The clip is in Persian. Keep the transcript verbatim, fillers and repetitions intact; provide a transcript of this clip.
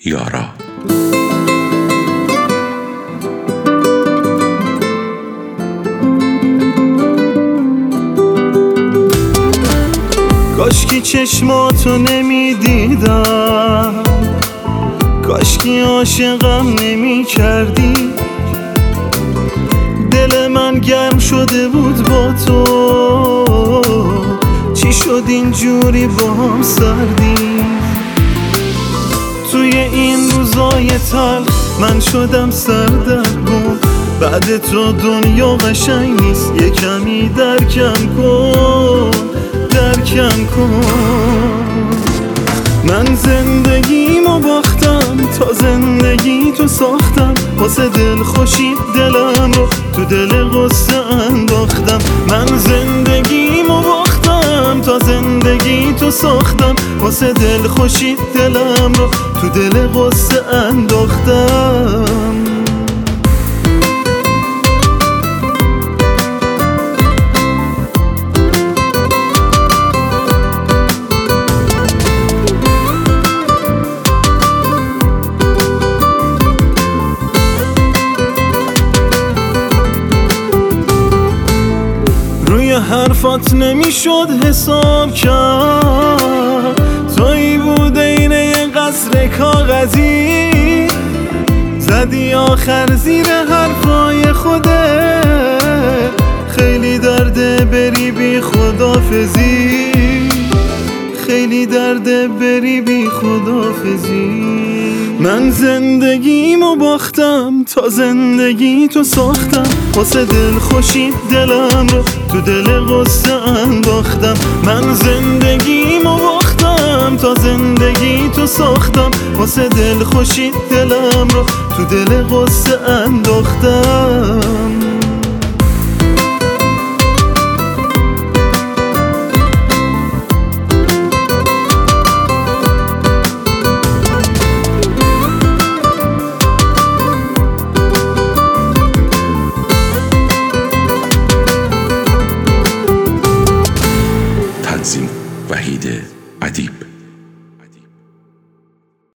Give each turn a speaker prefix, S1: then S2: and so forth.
S1: یارا.
S2: کاشکی چشماتو نمیدیدم، کاشکی عاشقم نمی کردی. دل من گرم شده بود با تو، چی شد اینجوری با هم سردی؟ توی این روزای تلخ من شدم سردرگم. بعد تو دنیا قشنگ نیست، یه کمی درکم کن، درکم کن. من زندگیمو باختم، تا زندگی تو ساختم. واسه دل خوشی دلم رو تو دل غصه انداختم. من زندگیمو باختم، تا زندگی تو ساختم. واسه دل خوشی دلم رو تو دل غصه انداختم. حرفات نمیشد حساب کرد، تویی بود این یه قصر کاغذی. زدی آخر زیر حرفای خوده، خیلی درده بری بی خدافزی، خیلی درده بری بی خدافزی. من زندگیمو باختم، تا زندگی تو ساختم. واسه دل خوشی دلم رو تو دل غصه انداختم. من زندگیمو باختم، تا زندگی تو ساختم. واسه دل خوشی دلم رو تو دل غصه انداختم.
S1: تنظیم وحید ادیب.